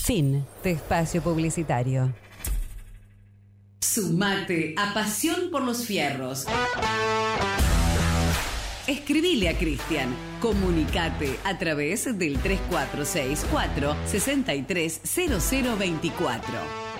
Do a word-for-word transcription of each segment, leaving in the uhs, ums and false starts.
Fin de espacio publicitario. Sumate a Pasión por los Fierros. Escribile a Cristian. Comunicate a través del tres cuatro seis cuatro, seis tres cero cero dos cuatro.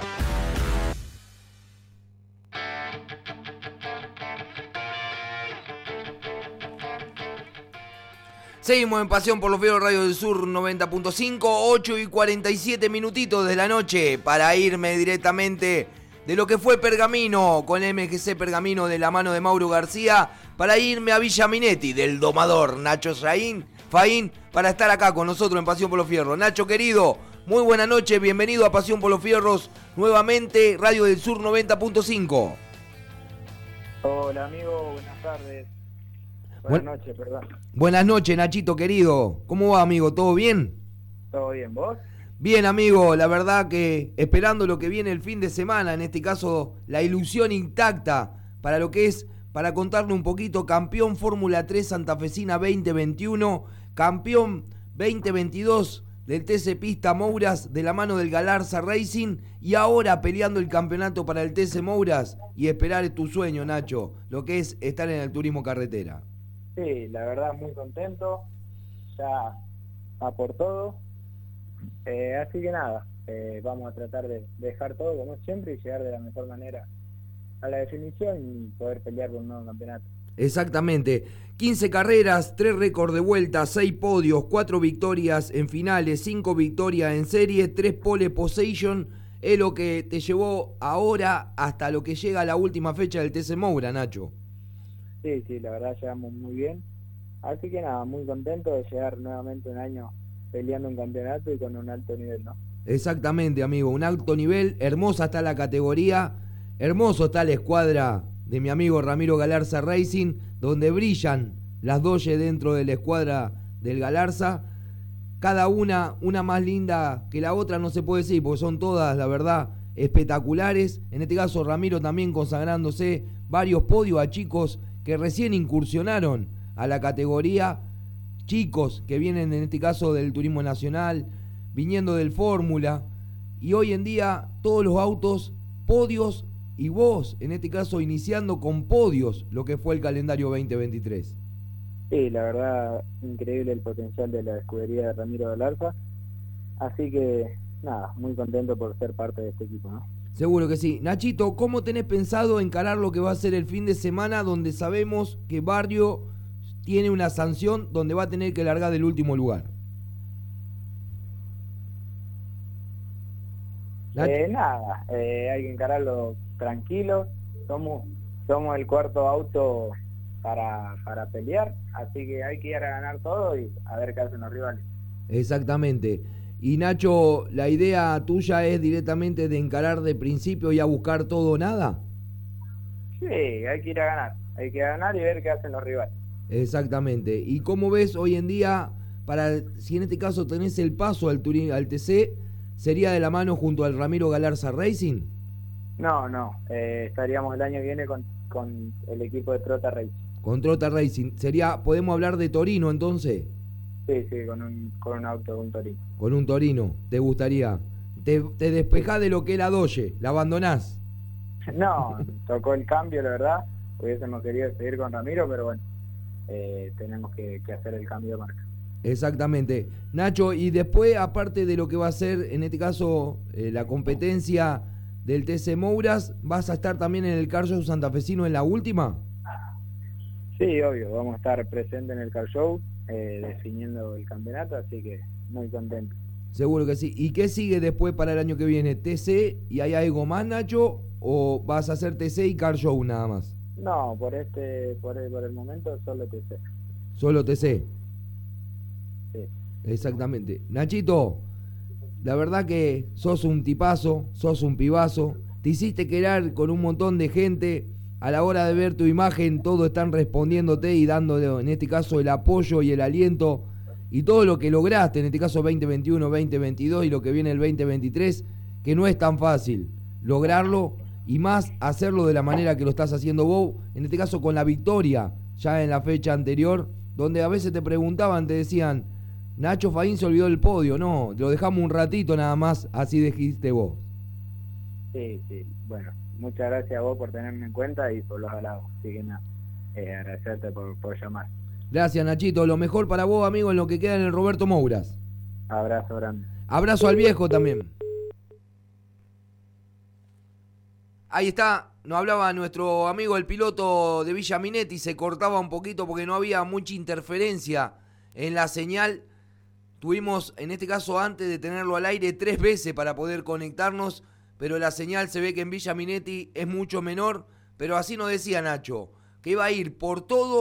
Seguimos en Pasión por los Fierros, Radio del Sur noventa punto cinco, ocho y cuarenta y siete minutitos de la noche para irme directamente de lo que fue Pergamino con M G C Pergamino de la mano de Mauro García, para irme a Villa Minetti del domador Nacho Faín, Faín para estar acá con nosotros en Pasión por los Fierros. Nacho querido, muy buena noche, bienvenido a Pasión por los Fierros nuevamente, Radio del Sur noventa punto cinco. Hola amigo, buenas tardes. Buenas noches, perdón. Buenas noches, Nachito querido. ¿Cómo va, amigo? ¿Todo bien? ¿Todo bien, vos? Bien, amigo, la verdad que esperando lo que viene el fin de semana, en este caso la ilusión intacta para lo que es, para contarle un poquito, campeón Fórmula tres Santafesina veinte veintiuno, campeón veinte veintidós del T C Pista Mouras de la mano del Galarza Racing, y ahora peleando el campeonato para el T C Mouras y esperar tu sueño, Nacho, lo que es estar en el turismo carretera. Sí, la verdad muy contento, ya a por todo, eh, así que nada, eh, vamos a tratar de dejar todo como siempre y llegar de la mejor manera a la definición y poder pelear por un nuevo campeonato. Exactamente, quince carreras, tres récords de vuelta, seis podios, cuatro victorias en finales, cinco victorias en serie, tres pole position, es lo que te llevó ahora hasta lo que llega a la última fecha del T C Moura, Nacho. Sí, sí, la verdad llegamos muy bien, así que nada, muy contento de llegar nuevamente un año peleando un campeonato y con un alto nivel, ¿no? Exactamente, amigo, un alto nivel, hermosa está la categoría, hermoso está la escuadra de mi amigo Ramiro Galarza Racing, donde brillan las doce dentro de la escuadra del Galarza, cada una, una más linda que la otra, no se puede decir, porque son todas, la verdad, espectaculares. En este caso Ramiro también consagrándose varios podios a chicos que recién incursionaron a la categoría, chicos que vienen en este caso del turismo nacional, viniendo del Fórmula, y hoy en día todos los autos, podios, y vos en este caso iniciando con podios lo que fue el calendario veinte veintitrés. Sí, la verdad, increíble el potencial de la escudería de Ramiro Galarza, así que nada, muy contento por ser parte de este equipo, ¿no? Seguro que sí. Nachito, ¿cómo tenés pensado encarar lo que va a ser el fin de semana, donde sabemos que Barrio tiene una sanción donde va a tener que largar del último lugar? Eh, nada, eh, hay que encararlo tranquilo, somos somos el cuarto auto para, para pelear, así que hay que ir a ganar todo y a ver qué hacen los rivales. Exactamente. Y Nacho, ¿la idea tuya es directamente de encarar de principio y a buscar todo o nada? Sí, hay que ir a ganar, hay que ganar y ver qué hacen los rivales. Exactamente. ¿Y cómo ves hoy en día, para si en este caso tenés el paso al, Turín, al T C, sería de la mano junto al Ramiro Galarza Racing? No, no, eh, estaríamos el año que viene con, con el equipo de Trota Racing. Con Trota Racing. Sería, ¿podemos hablar de Torino entonces? Sí, sí, con un, con un auto, un Torino. Con un Torino, ¿te gustaría? Te, te despejás de lo que es la Doge, la abandonás. No, tocó el cambio, la verdad. Hubiésemos querido seguir con Ramiro, pero bueno, eh, tenemos que, que hacer el cambio de marca. Exactamente. Nacho, y después, aparte de lo que va a ser, en este caso, eh, la competencia del T C Mouras, ¿vas a estar también en el Car Show santafesino en la última? Sí, obvio, vamos a estar presentes en el Car Show, eh, definiendo el campeonato, así que muy contento. Seguro que sí. ¿Y qué sigue después para el año que viene? ¿T C y hay algo más, Nacho? ¿O vas a hacer T C y Car Show nada más? No, por este, por el, por el momento solo T C. Solo T C. Sí. Exactamente. Nachito, la verdad que sos un tipazo, sos un pibazo, te hiciste quedar con un montón de gente, a la hora de ver tu imagen todos están respondiéndote y dando en este caso el apoyo y el aliento y todo lo que lograste en este caso veinte veintiuno, veinte veintidós y lo que viene el veinte veintitrés, que no es tan fácil lograrlo y más hacerlo de la manera que lo estás haciendo vos, en este caso con la victoria ya en la fecha anterior, donde a veces te preguntaban, te decían, Nacho Faín se olvidó del podio, no, lo dejamos un ratito nada más, así dijiste vos. Sí, sí, bueno, muchas gracias a vos por tenerme en cuenta y por los halagos, así que nada, eh, agradecerte por, por llamar. Gracias, Nachito, lo mejor para vos, amigo, en lo que queda en el Roberto Mouras. Abrazo grande. Abrazo al viejo también. Ahí está, nos hablaba nuestro amigo el piloto de Villa Minetti, se cortaba un poquito porque no había mucha interferencia en la señal. Tuvimos, en este caso, antes de tenerlo al aire, tres veces para poder conectarnos, pero la señal se ve que en Villa Minetti es mucho menor, pero así nos decía Nacho, que iba a ir por todo